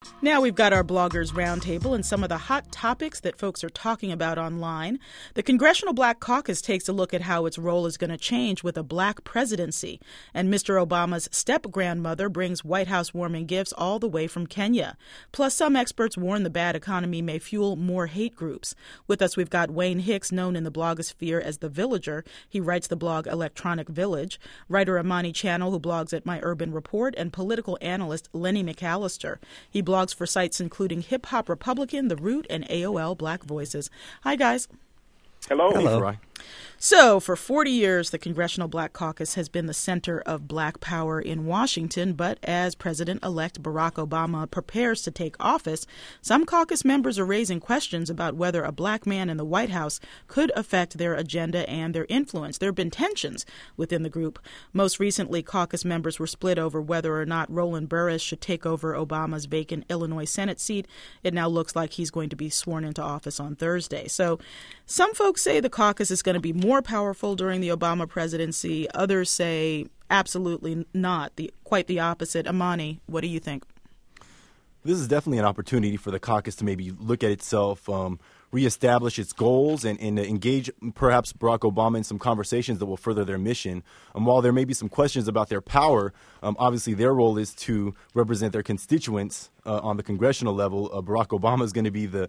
Now we've got our Bloggers Roundtable and some of the hot topics that folks are talking about online. The Congressional Black Caucus takes a look at how its role is going to change with a black presidency. And Mr. Obama's step-grandmother brings White House warming gifts all the way from Kenya. Plus, some experts warn the bad economy may fuel more hate groups. With us, we've got Wayne Hicks, known in the blogosphere as The Villager. He writes the blog Electronic Village. Writer Amani Channel, who blogs at My Urban Report, and political analyst Lenny McAllister. He blogs for sites including Hip Hop Republican, The Root, and AOL Black Voices. Hi, guys. Hello. Hello. So, for 40 years, the Congressional Black Caucus has been the center of black power in Washington, but as President-elect Barack Obama prepares to take office, some caucus members are raising questions about whether a black man in the White House could affect their agenda and their influence. There have been tensions within the group. Most recently, caucus members were split over whether or not Roland Burris should take over Obama's vacant Illinois Senate seat. It now looks like he's going to be sworn into office on Thursday. So, some folks say the caucus is going to be more powerful during the Obama presidency. Others say absolutely not, quite the opposite. Amani, what do you think? This is definitely an opportunity for the caucus to maybe look at itself, reestablish its goals, and engage perhaps Barack Obama in some conversations that will further their mission. While there may be some questions about their power, obviously their role is to represent their constituents on the congressional level. Barack Obama is going to be the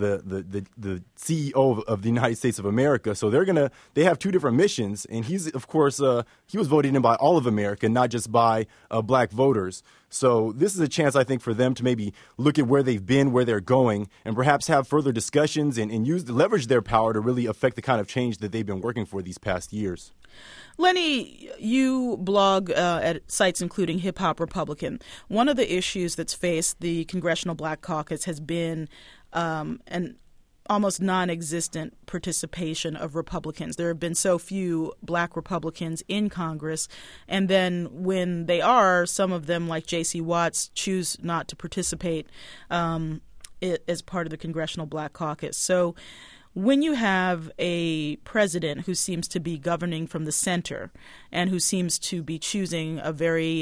CEO of the United States of America. So they have two different missions. And he's, of course, he was voted in by all of America, not just by black voters. So this is a chance, I think, for them to maybe look at where they've been, where they're going, and perhaps have further discussions and leverage their power to really affect the kind of change that they've been working for these past years. Lenny, you blog at sites including Hip Hop Republican. One of the issues that's faced the Congressional Black Caucus has been an almost non-existent participation of Republicans. There have been so few black Republicans in Congress, and then when they are, some of them, like J.C. Watts, choose not to participate as part of the Congressional Black Caucus. So when you have a president who seems to be governing from the center and who seems to be choosing a very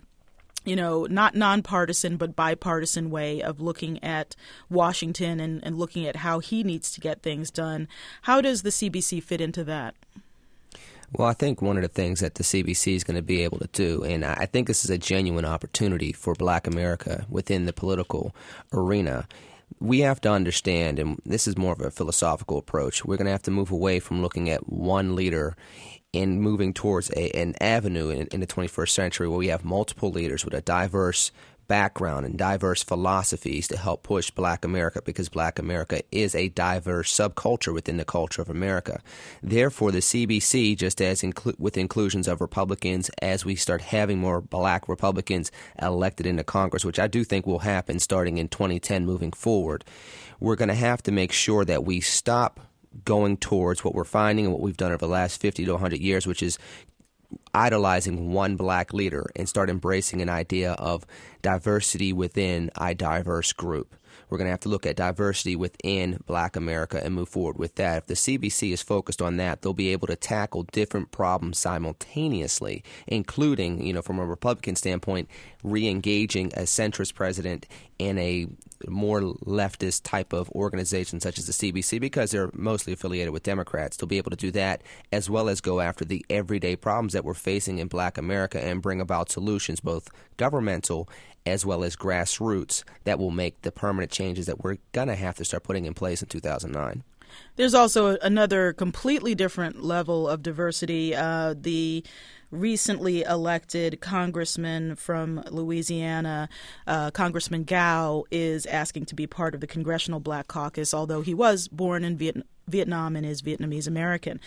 not nonpartisan but bipartisan way of looking at Washington and looking at how he needs to get things done, how does the CBC fit into that? Well, I think one of the things that the CBC is going to be able to do, and I think this is a genuine opportunity for Black America within the political arena, we have to understand, and this is more of a philosophical approach, we're going to have to move away from looking at one leader and moving towards an avenue in the 21st century where we have multiple leaders with a diverse background and diverse philosophies to help push Black America, because Black America is a diverse subculture within the culture of America. Therefore, the CBC, just as with inclusions of Republicans, as we start having more Black Republicans elected into Congress, which I do think will happen starting in 2010 moving forward, we're going to have to make sure that we stop going towards what we're finding and what we've done over the last 50 to 100 years, which is idolizing one black leader, and start embracing an idea of diversity within a diverse group. We're going to have to look at diversity within Black America and move forward with that. If the CBC is focused on that, they'll be able to tackle different problems simultaneously, including, from a Republican standpoint, re-engaging a centrist president in a more leftist type of organization such as the CBC, because they're mostly affiliated with Democrats. They'll be able to do that as well as go after the everyday problems that we're facing in Black America and bring about solutions, both governmental as well as grassroots, that will make the permanent changes that we're going to have to start putting in place in 2009. There's also another completely different level of diversity. The recently elected congressman from Louisiana, Congressman Gao, is asking to be part of the Congressional Black Caucus, although he was born in Vietnam and is Vietnamese American.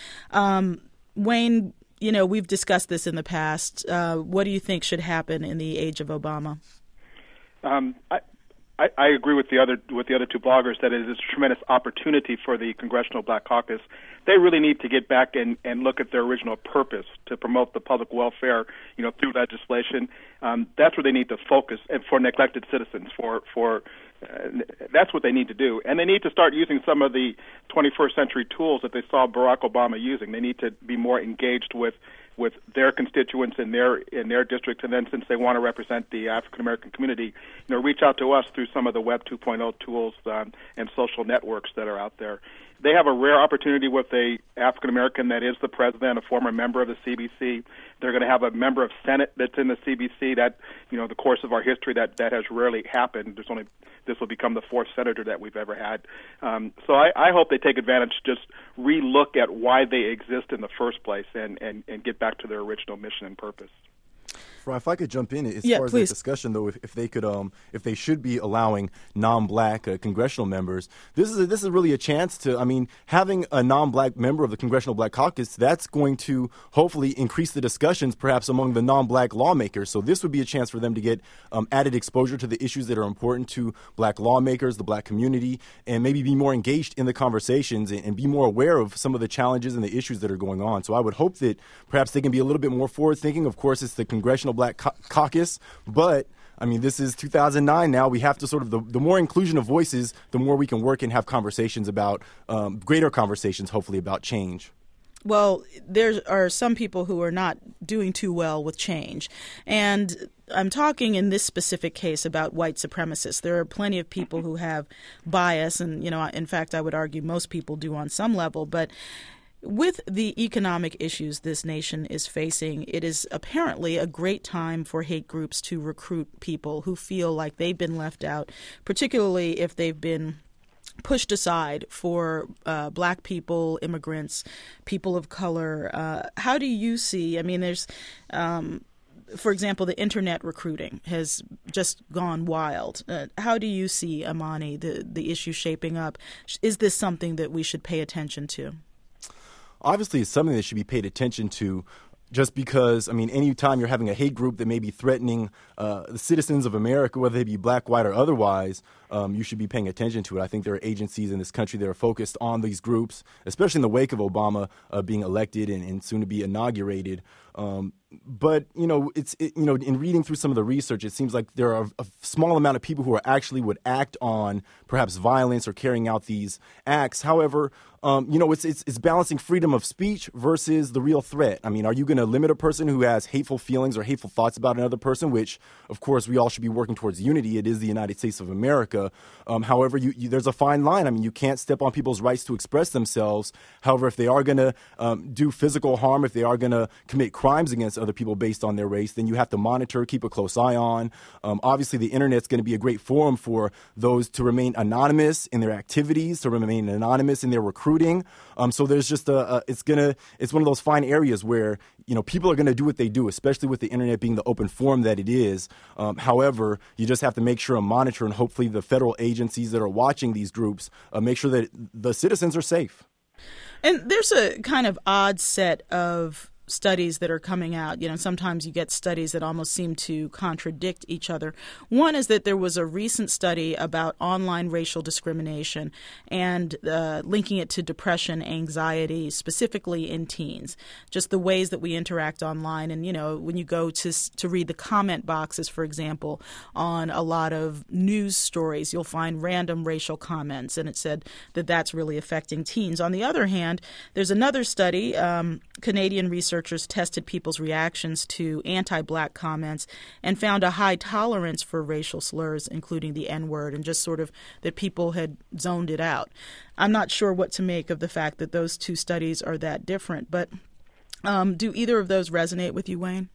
Wayne, we've discussed this in the past. What do you think should happen in the age of Obama? I agree with the other two bloggers that it is a tremendous opportunity for the Congressional Black Caucus. They really need to get back and look at their original purpose to promote the public welfare, through legislation. That's where they need to focus, and for neglected citizens. That's what they need to do, and they need to start using some of the 21st century tools that they saw Barack Obama using. They need to be more engaged with with their constituents in their district, and then since they want to represent the African American community, reach out to us through some of the Web 2.0 tools and social networks that are out there. They have a rare opportunity with a African American that is the president, a former member of the CBC. They're going to have a member of Senate that's in the CBC. That, the course of our history, that has rarely happened. This will become the fourth senator that we've ever had. So I hope they take advantage, just relook at why they exist in the first place, and get back to their original mission and purpose. If I could jump in as far as please. the discussion, though, if they could, if they should be allowing non-black congressional members, this is really a chance to. Having a non-black member of the Congressional Black Caucus, that's going to hopefully increase the discussions, perhaps among the non-black lawmakers. So this would be a chance for them to get added exposure to the issues that are important to black lawmakers, the black community, and maybe be more engaged in the conversations and be more aware of some of the challenges and the issues that are going on. So I would hope that perhaps they can be a little bit more forward-thinking. Of course, it's the Congressional Black Caucus, but this is 2009 now. We have to sort of, the more inclusion of voices, the more we can work and have conversations about, greater conversations, hopefully, about change. Well, there are some people who are not doing too well with change. And I'm talking in this specific case about white supremacists. There are plenty of people who have bias, and, in fact, I would argue most people do on some level, but with the economic issues this nation is facing, it is apparently a great time for hate groups to recruit people who feel like they've been left out, particularly if they've been pushed aside for black people, immigrants, people of color. How do you see, there's for example, the internet recruiting has just gone wild. How do you see, Amani, the issue shaping up? Is this something that we should pay attention to? Obviously, it's something that should be paid attention to, just because, any time you're having a hate group that may be threatening the citizens of America, whether they be black, white, or otherwise, you should be paying attention to it. I think there are agencies in this country that are focused on these groups, especially in the wake of Obama being elected and soon to be inaugurated. But, in reading through some of the research, it seems like there are a small amount of people who would act on perhaps violence or carrying out these acts. However, it's balancing freedom of speech versus the real threat. Are you going to limit a person who has hateful feelings or hateful thoughts about another person, which, of course, we all should be working towards unity. It is the United States of America. However, there's a fine line. You can't step on people's rights to express themselves. However, if they are going to do physical harm, if they are going to commit crimes against other people based on their race, then you have to monitor, keep a close eye on. Obviously, the Internet's going to be a great forum for those to remain anonymous in their activities, to remain anonymous in their recruiting. So there's just it's one of those fine areas where people are going to do what they do, especially with the Internet being the open forum that it is. However, you just have to make sure and monitor, and hopefully the federal agencies that are watching these groups make sure that the citizens are safe. And there's a kind of odd set of studies that are coming out. Sometimes you get studies that almost seem to contradict each other. One is that there was a recent study about online racial discrimination and linking it to depression, anxiety, specifically in teens. Just the ways that we interact online. And, when you go to read the comment boxes, for example, on a lot of news stories, you'll find random racial comments. And it said that that's really affecting teens. On the other hand, there's another study, Canadian researchers tested people's reactions to anti-black comments and found a high tolerance for racial slurs, including the N-word, and just sort of that people had zoned it out. I'm not sure what to make of the fact that those two studies are that different, but do either of those resonate with you, Wayne?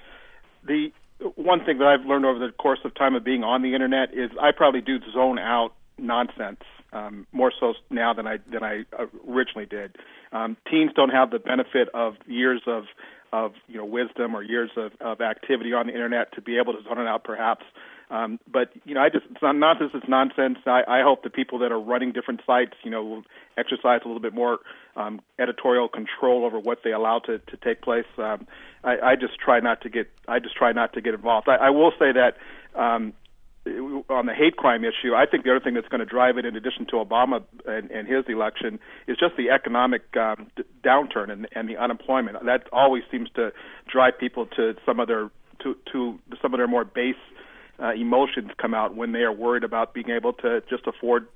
The one thing that I've learned over the course of time of being on the Internet is I probably do zone out nonsense. More so now than I originally did. Teens don't have the benefit of years of wisdom or years of activity on the Internet to be able to zone it out, perhaps. But it's not nonsense. It's nonsense. I hope the people that are running different sites, will exercise a little bit more editorial control over what they allow to take place. I just try not to get involved. I will say that. On the hate crime issue, I think the other thing that's going to drive it, in addition to Obama and his election, is just the economic downturn and the unemployment. That always seems to drive people to some of their more base emotions come out when they are worried about being able to just afford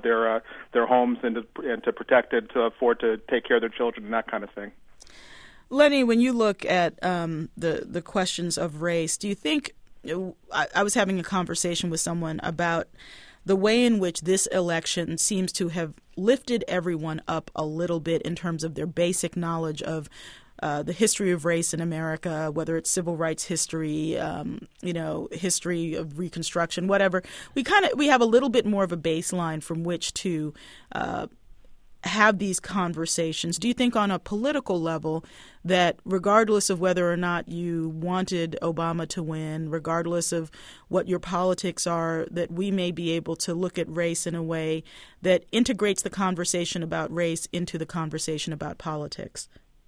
their homes and to protect it, to afford to take care of their children and that kind of thing. Lenny, when you look at the questions of race, do you think I was having a conversation with someone about the way in which this election seems to have lifted everyone up a little bit in terms of their basic knowledge of the history of race in America, whether it's civil rights history, history of Reconstruction, whatever. We have a little bit more of a baseline from which to have these conversations. Do you think on a political level that regardless of whether or not you wanted Obama to win, regardless of what your politics are, that we may be able to look at race in a way that integrates the conversation about race into the conversation about politics?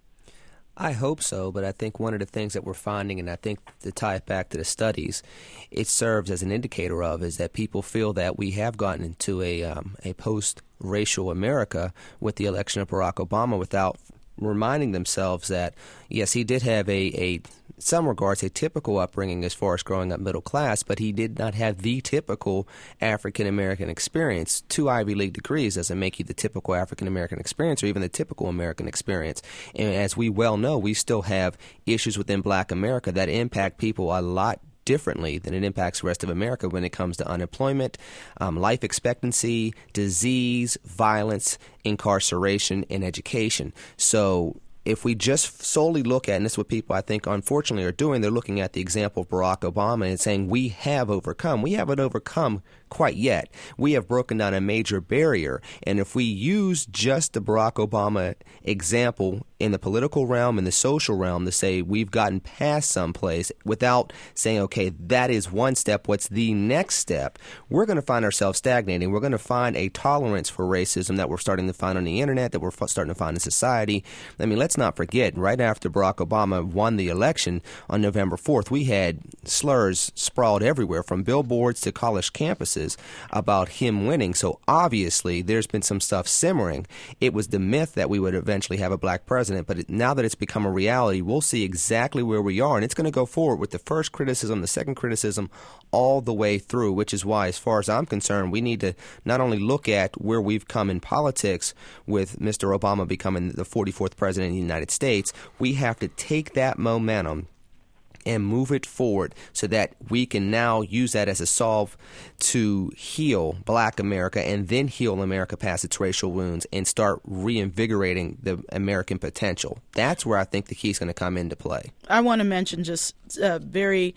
I hope so, but I think one of the things that we're finding, and I think to tie it back to the studies, it serves as an indicator of, is that people feel that we have gotten into a post-racial America with the election of Barack Obama without reminding themselves that, yes, he did have in some regards, a typical upbringing as far as growing up middle class, but he did not have the typical African-American experience. 2 Ivy League degrees doesn't make you the typical African-American experience or even the typical American experience. And as we well know, we still have issues within Black America that impact people a lot differently than it impacts the rest of America when it comes to unemployment, life expectancy, disease, violence, incarceration, and education. So if we just solely look at, and this is what people I think unfortunately are doing, they're looking at the example of Barack Obama and saying we have overcome. We haven't overcome quite yet. We have broken down a major barrier. And if we use just the Barack Obama example in the political realm and the social realm to say we've gotten past someplace without saying, okay, that is one step, what's the next step, we're going to find ourselves stagnating. We're going to find a tolerance for racism that we're starting to find on the internet, that we're starting to find in society. I mean, let's not forget, right after Barack Obama won the election on November 4th, we had slurs sprawled everywhere from billboards to college campuses about him winning. So obviously there's been some stuff simmering. It was the myth that we would eventually have a black president, but now that it's become a reality, we'll see exactly where we are, and it's going to go forward with the first criticism, the second criticism, all the way through, which is why, as far as I'm concerned, we need to not only look at where we've come in politics with Mr. Obama becoming the 44th president of the United States, we have to take that momentum and move it forward so that we can now use that as a solve to heal Black America and then heal America past its racial wounds and start reinvigorating the American potential. That's where I think the key is going to come into play. I want to mention just a very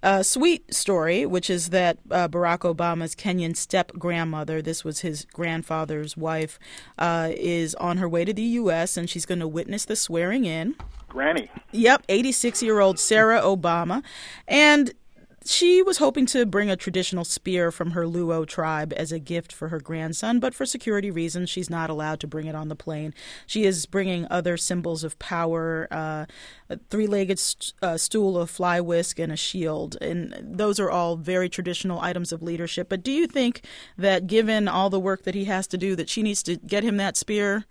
sweet story, which is that Barack Obama's Kenyan step-grandmother, this was his grandfather's wife, is on her way to the U.S., and she's going to witness the swearing in. Granny. Yep, 86-year-old Sarah Obama. And she was hoping to bring a traditional spear from her Luo tribe as a gift for her grandson, but for security reasons, she's not allowed to bring it on the plane. She is bringing other symbols of power, a 3-legged stool of fly whisk, and a shield. And those are all very traditional items of leadership. But do you think that given all the work that he has to do, that she needs to get him that spear,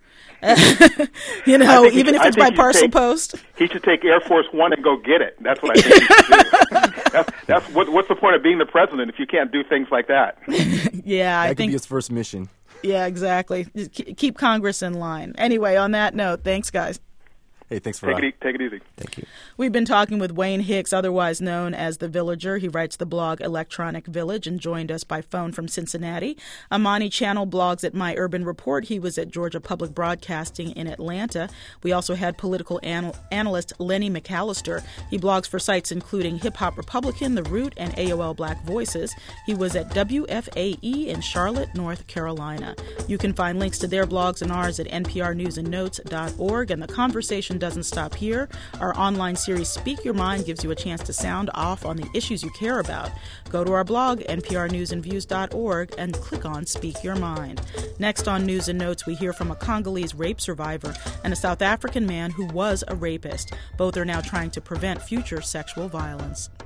even if it's by parcel post? He should take Air Force One and go get it. That's what I think he should do. What's the point of being the president if you can't do things like that? Yeah, I think that could think be his first mission. Yeah, exactly. Keep Congress in line. Anyway, on that note, thanks, guys. Hey, thanks for Take it easy. Thank you. We've been talking with Wayne Hicks, otherwise known as The Villager. He writes the blog Electronic Village and joined us by phone from Cincinnati. Amani Channel blogs at My Urban Report. He was at Georgia Public Broadcasting in Atlanta. We also had political analyst Lenny McAllister. He blogs for sites including Hip Hop Republican, The Root, and AOL Black Voices. He was at WFAE in Charlotte, North Carolina. You can find links to their blogs and ours at nprnewsandnotes.org, and the conversation doesn't stop here. Our online series Speak Your Mind gives you a chance to sound off on the issues you care about. Go to our blog, nprnewsandviews.org, and click on Speak Your Mind. Next on News and Notes, we hear from a Congolese rape survivor and a South African man who was a rapist. Both are now trying to prevent future sexual violence.